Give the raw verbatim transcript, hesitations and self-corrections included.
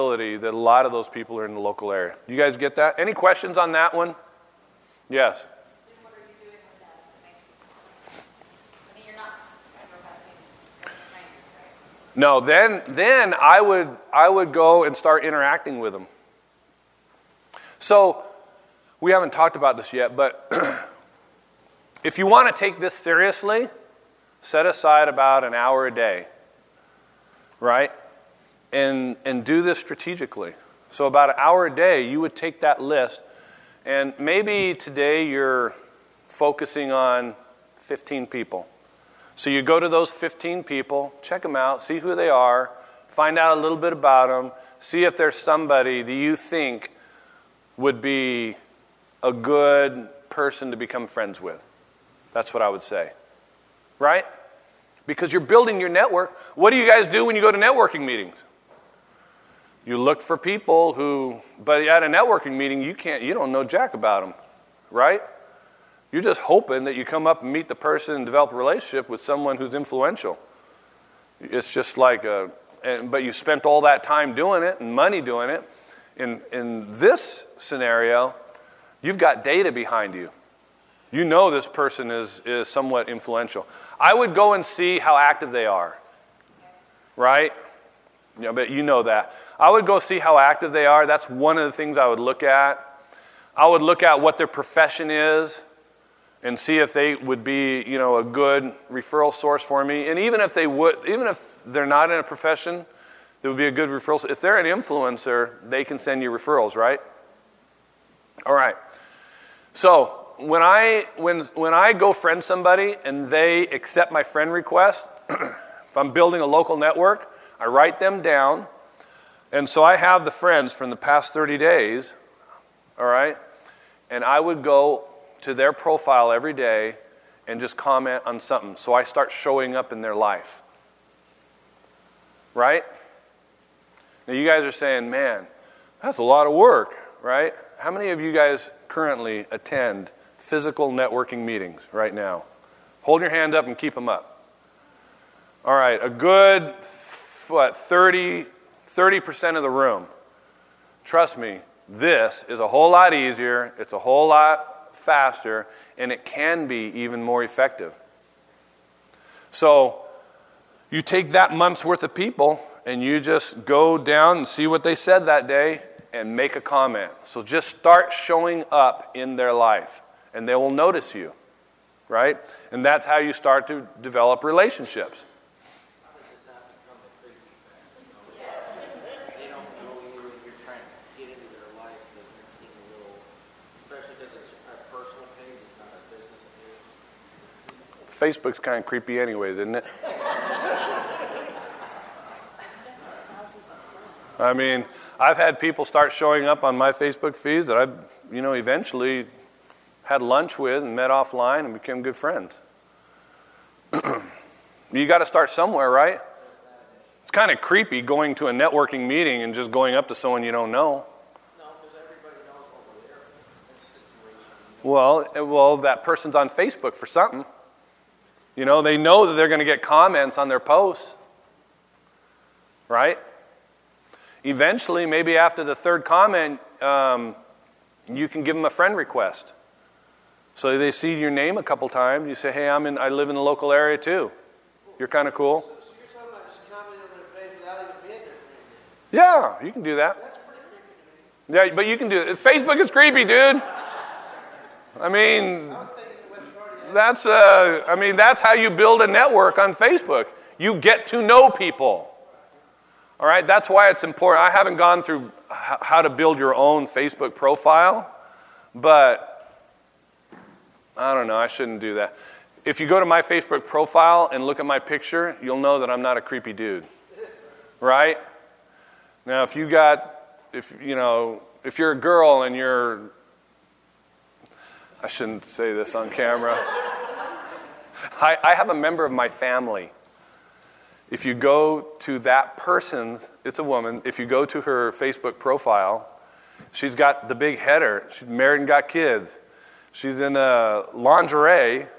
that a lot of those people are in the local area. You guys get that? Any questions on that one? Yes. Then what are you doing with that? I mean, you're not advertising strangers, right? No, then then I would I would go and start interacting with them. So we haven't talked about this yet, but if you want to take this seriously, set aside about an hour a day, right? And and do this strategically. So about an hour a day, you would take that list, and maybe today you're focusing on fifteen people. So you go to those fifteen people, check them out, see who they are, find out a little bit about them, see if there's somebody that you think would be a good person to become friends with. That's what I would say. Right? Because you're building your network. What do you guys do when you go to networking meetings? You look for people who, but at a networking meeting, you can't, you don't know jack about them, right? You're just hoping that you come up and meet the person and develop a relationship with someone who's influential. It's just like a, and, but you spent all that time doing it and money doing it. In in this scenario, you've got data behind you. You know this person is is somewhat influential. I would go and see how active they are, right? Yeah, but you know that. I would go see how active they are. That's one of the things I would look at. I would look at what their profession is and see if they would be, you know, a good referral source for me. And even if they would, even if they're not in a profession, that would be a good referral. If they're an influencer, they can send you referrals, right? All right. So when I when when I go friend somebody and they accept my friend request, if I'm building a local network, I write them down, and so I have the friends from the past thirty days, all right? And I would go to their profile every day and just comment on something. So I start showing up in their life, right? Now you guys are saying, man, that's a lot of work, right? How many of you guys currently attend physical networking meetings right now? Hold your hand up and keep them up. All right, a good... what, thirty, thirty percent of the room. Trust me, this is a whole lot easier, it's a whole lot faster, and it can be even more effective. So you take that month's worth of people, and you just go down and see what they said that day and make a comment. So just start showing up in their life, and they will notice you, right? And that's how you start to develop relationships. Facebook's kind of creepy anyways, isn't it? I mean, I've had people start showing up on my Facebook feeds that I've, you know, eventually had lunch with and met offline and became good friends. You got to start somewhere, right? It's kind of creepy going to a networking meeting and just going up to someone you don't know. No, because everybody knows what we're there. Well, well, that person's on Facebook for something. You know, they know that they're going to get comments on their posts, right? Eventually, maybe after the third comment, um, you can give them a friend request. So they see your name a couple times. You say, hey, I'm in, I live in the local area too. You're kind of cool. So, so you're talking about just commenting on their page without even being there? Yeah, you can do that. That's pretty creepy to me. Yeah, but you can do it. Facebook is creepy, dude. I mean... That's uh, I mean, that's how you build a network on Facebook. You get to know people. All right, that's why it's important. I haven't gone through h- how to build your own Facebook profile, but I don't know, I shouldn't do that. If you go to my Facebook profile and look at my picture, you'll know that I'm not a creepy dude. Right? Now, if you got, if you know, if you're a girl and you're, I shouldn't say this on camera. I, I have a member of my family. If you go to that person's, it's a woman, if you go to her Facebook profile, she's got the big header. She's married and got kids. She's in a lingerie,